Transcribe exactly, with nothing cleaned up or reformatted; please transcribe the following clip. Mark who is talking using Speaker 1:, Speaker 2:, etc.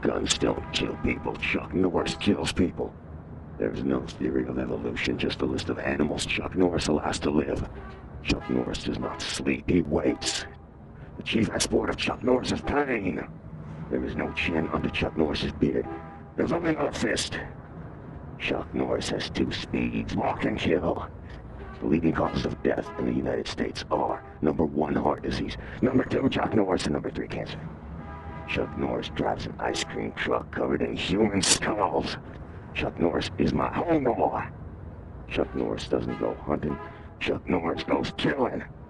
Speaker 1: Guns don't kill people. Chuck Norris kills people. There's no theory of evolution, just a list of animals Chuck Norris allows to live. Chuck Norris does not sleep, he waits. The chief export of Chuck Norris is pain. There is no chin under Chuck Norris's beard. There's only another fist. Chuck Norris has two speeds, walk and kill. The leading causes of death in the United States are number one, heart disease, number two, Chuck Norris, and number three, cancer. Chuck Norris drives an ice cream truck covered in human skulls. Chuck Norris is my homeboy. Chuck Norris doesn't go hunting. Chuck Norris goes killing.